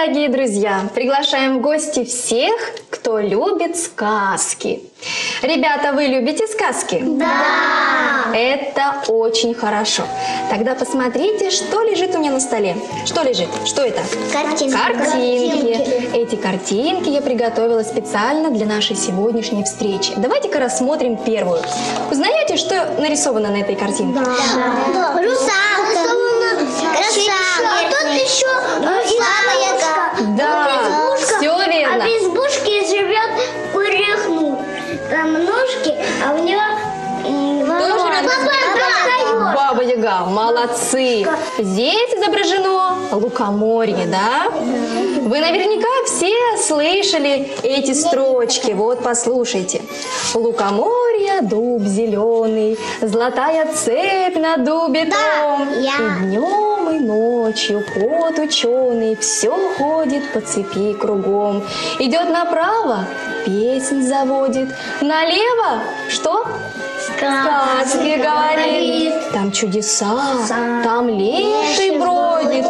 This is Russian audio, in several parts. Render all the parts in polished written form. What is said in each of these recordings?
дорогие друзья! Приглашаем в гости всех, кто любит сказки. Ребята, вы любите сказки? Да! Это очень хорошо. Тогда посмотрите, что лежит у меня на столе. Что лежит? Что это? Картинки. Картинки. Эти картинки я приготовила специально для нашей сегодняшней встречи. Давайте-ка рассмотрим первую. Узнаете, что нарисовано на этой картинке? Да. Русалка. Красавица. А тут еще Баба-Яга. Да, все верно. А в избушке живет курехну. Там ножки, а у него Баба-Яга. Молодцы. Здесь изображено лукоморье, да? Вы наверняка все слышали эти строчки. Вот послушайте. Лукоморье, дуб зеленый, золотая цепь на дубе том. И днем, и ночью кот ученый все ходит по цепи кругом. Идет направо, песнь заводит. Налево что? Сказки говорит. Там чудеса, там леший бродит,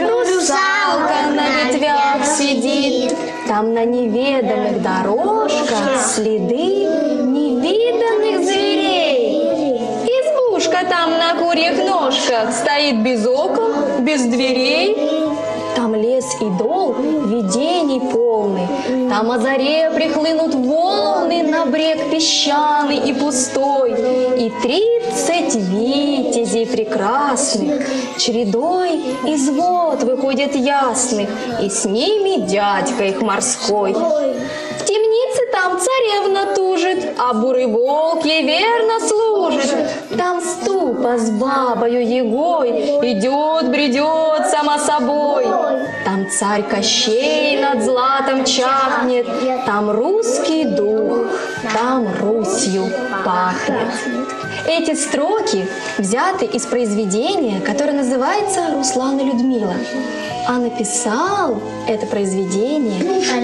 русалка на ветвях сидит. Там на неведомых дорожках следы невиданных зверей. Избушка там на курьих ножках стоит без окон, без дверей. Там лес и дол видений полный. Там о заре прихлынут волны на брег песчаный и пустой. И 30 витязей прекрасных чередой из вод выходят ясных, и с ними дядька их морской. В темнице там царевна тужит, а бурый волк ей верно служит. Там ступа с бабою Ягой идет, бредет сама собой. Там царь Кощей над златом чахнет, там русский дух, там Русью пахнет. Эти строки взяты из произведения, которое называется «Руслан и Людмила». А написал это произведение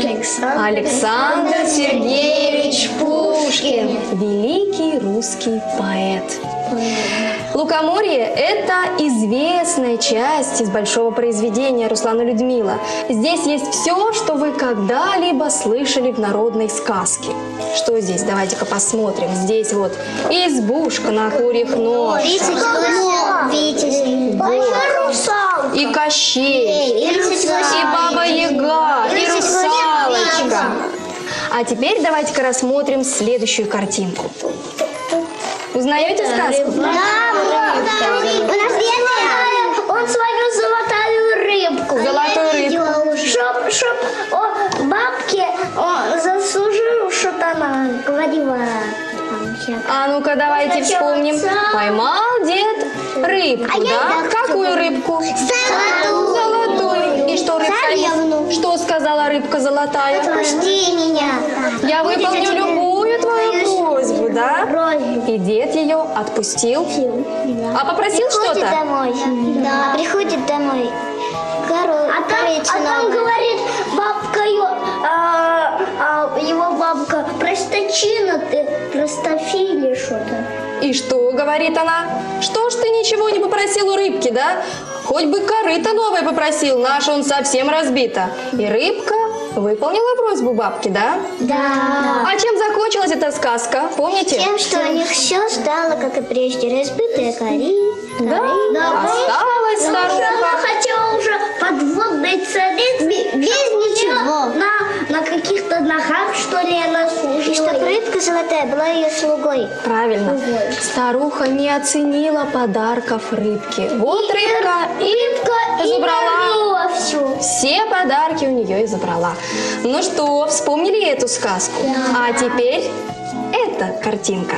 Александр Сергеевич Пушкин, великий русский поэт. Лукоморье – это известная часть из большого произведения «Руслан и Людмила». Здесь есть все, что вы когда-либо слышали в народной сказке. Что здесь? Давайте-ка посмотрим. Здесь вот избушка на курьих ножках. И Кощей, и Баба-Яга, и русалочка. А теперь давайте-ка рассмотрим следующую картинку. Узнаете сказку? Да, у нас есть он свою золотую рыбку. Золотую рыбку. Чтоб бабке он заслужил, что-то она говорила. А ну-ка давайте вспомним. Поймал дед рыбку, да? Какую рыбку? Золотую. И что рыбка есть? Что сказала рыбка золотая? Отпусти меня. Я выполню любую твою просьбу, да? И дед ее отпустил. А попросил что-то? Приходит домой. Да, приходит домой. А там говорит бабка, его бабка, простачина ты, простофили что-то. И что говорит она? Что ж ты ничего не попросил у рыбки, да? Хоть бы корыто новое попросил, наш он совсем разбита. И рыбка выполнила просьбу бабки, да? Да. А чем закончилась эта сказка, помните? Тем, что у них все стало, как и прежде, разбитые корыто. Да, осталась старуха. Она хотела уже подводной царицы. Без ничего. На каких-то ногах, что ли, она служила. И чтоб рыбка золотая была ее слугой. Правильно. Старуха не оценила подарков рыбки. Вот рыбка и забрала. Все подарки у нее и забрала. Ну что, вспомнили эту сказку? Да. А теперь эта картинка.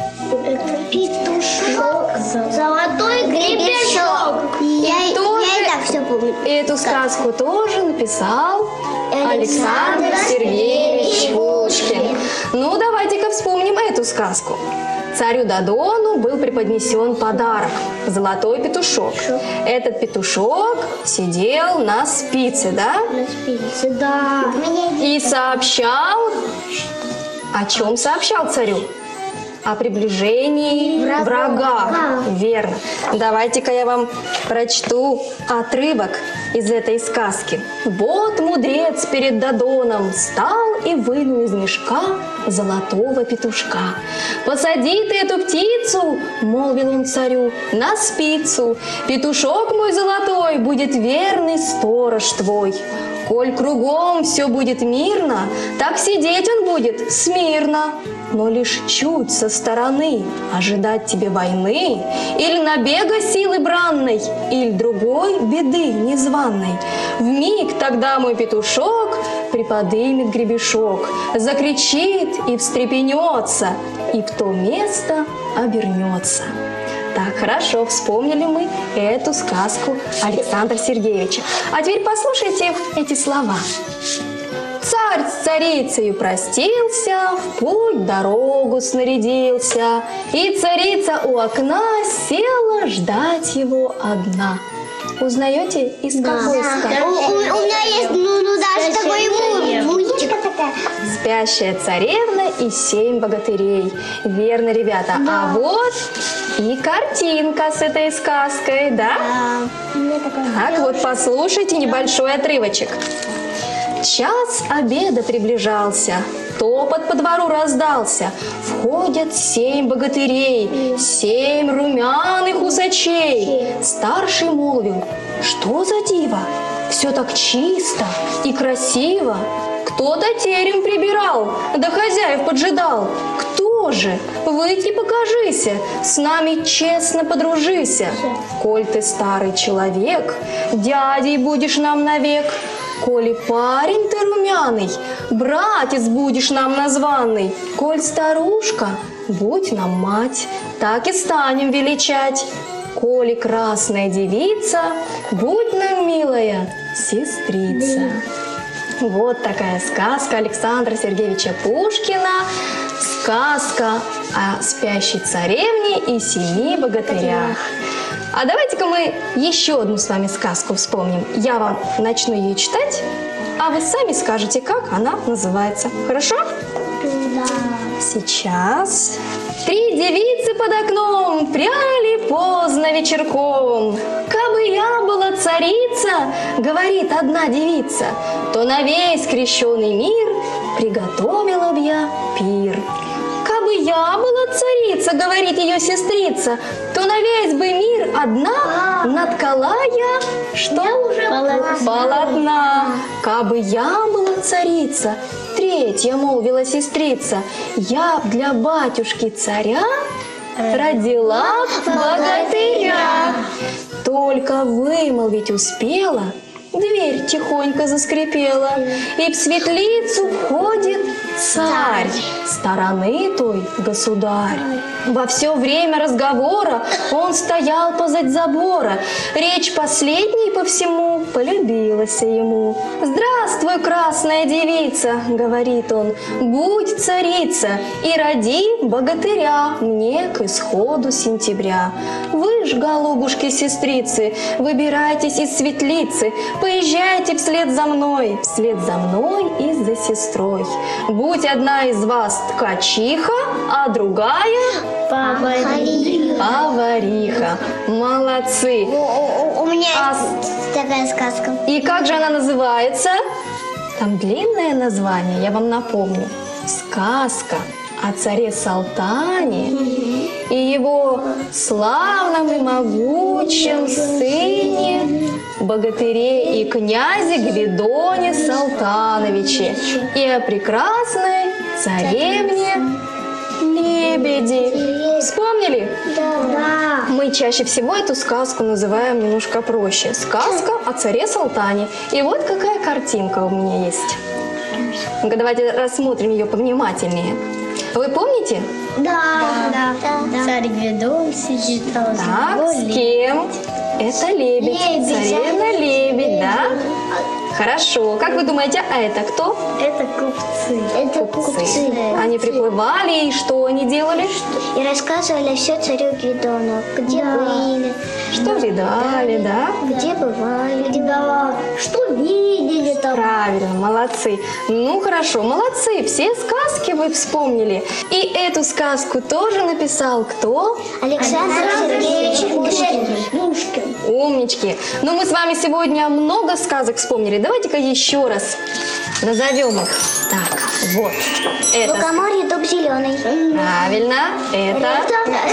Петушок. Золотой гребешок. Я и так все помню. Эту сказку тоже написал Александр Сергеевич Пушкин. Ну, давайте-ка вспомним эту сказку. Царю Додону был преподнесен подарок – золотой петушок. Этот петушок сидел на спице, да? На спице, да. И сообщал… О чем сообщал царю? о приближении врага. Верно. Давайте-ка я вам прочту отрывок из этой сказки. Вот мудрец перед Додоном стал и вынул из мешка золотого петушка. «Посади ты эту птицу, — молвил он царю, — на спицу. Петушок мой золотой будет верный сторож твой. Коль кругом все будет мирно, так сидеть он будет смирно. Но лишь чуть со стороны ожидать тебе войны, или набега силы бранной, или другой беды незваной. Вмиг тогда мой петушок приподымет гребешок, закричит и встрепенется, и в то место обернется». Так, хорошо, вспомнили мы эту сказку Александра Сергеевича. А теперь послушайте эти слова. Царь с царицею простился, в путь дорогу снарядился, и царица у окна села ждать его одна. Узнаете, из какой сказки? У меня есть, даже такой мультик. «Спящая царевна и 7 богатырей». Верно, ребята. Да. А вот и картинка с этой сказкой, да? Так, вот послушайте небольшой отрывочек. Час обеда приближался, топот по двору раздался. Входят 7 богатырей, 7 румяных усачей. Старший молвил: что за диво? Все так чисто и красиво. Кто-то терем прибирал, да хозяев поджидал. Кто же? Выйди, покажися, с нами честно подружися. Коль ты старый человек, дядей будешь нам навек. Коли парень ты румяный, братец будешь нам названный. Коль старушка, будь нам мать, так и станем величать. Коли красная девица, будь нам милая сестрица. Вот такая сказка Александра Сергеевича Пушкина. Сказка о спящей царевне и 7 богатырях. А давайте-ка мы еще одну с вами сказку вспомним. Я вам начну ее читать, а вы сами скажете, как она называется. Хорошо? Да. Сейчас. 3 девицы под окном пряли поздно вечерком. Кабы я была царица, говорит одна девица, то на весь крещеный мир приготовила б я пир. Кабы я была царица, говорит ее сестрица, то на весь бы мир одна наткала я, что? Полотна. Кабы я была царица, третья молвила сестрица, я б для батюшки царя родила богатыря. Только вымолвить успела, дверь тихонько заскрипела, и в светлицу входит царь, стороны той государь. Во все время разговора он стоял позади забора. Речь последней по всему полюбилась ему. «Здравствуй, красная девица, — говорит он, — будь царица и роди богатыря мне к исходу сентября. Вы ж, голубушки-сестрицы, выбирайтесь из светлицы, поезжайте вслед за мной и за сестрой. Будь одна из вас ткачиха, а другая повариха». Молодцы. У меня есть такая сказка. И как же она называется? Там длинное название, я вам напомню. Сказка о царе Салтане и его славном и могучем сыне, богатыре и князе Гвидоне Салтановиче, и о прекрасной царевне Лебеди. Вспомнили? Да. Мы чаще всего эту сказку называем немножко проще. Сказка о царе Салтане. И вот какая картинка у меня есть. Ну-ка, давайте рассмотрим ее повнимательнее. Вы помните? Да. Царь Гвидон сидит Так, с кем? Это лебедь. Лебедь. Царевна Лебедь, да? Хорошо. Как вы думаете, а это кто? Это купцы. Это купцы. Они приплывали, и что они делали? И рассказывали все царю Гвидону. Где были, Что видали, да? где бывали, что видели там. Правильно, молодцы. Ну хорошо, молодцы. Все сказки вы вспомнили. И эту сказку тоже написал кто? Александр Сергеевич Пушкин. Умнички. Ну мы с вами сегодня много сказок вспомнили. Давайте-ка еще раз назовем их. Так, вот. Это Лукоморье, дуб зеленый. правильно. Это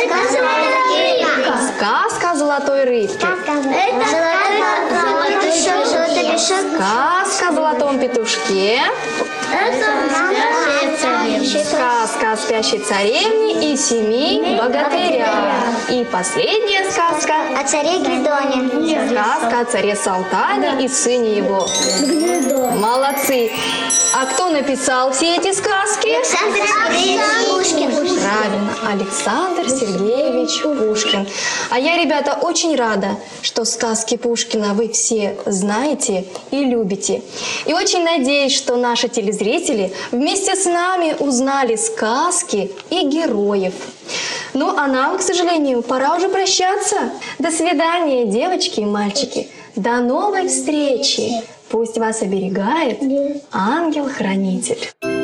сказка о золотой рыбке. Сказка о золотом петушке. Сказка о спящей царевне и 7 богатырях. И последняя сказка. О царе Гвидоне. Сказка о царе Салтане и сыне его. Молодцы. А кто написал все эти сказки? Александр Сергеевич Пушкин. Правильно, Александр Сергеевич Пушкин. А я, ребята, очень рада, что сказки Пушкина вы все знаете и любите. И очень надеюсь, что наши телезрители вместе с нами узнали сказки и героев. Ну, а нам, к сожалению, пора уже прощаться. До свидания, девочки и мальчики. До новой встречи. Пусть вас оберегает ангел-хранитель.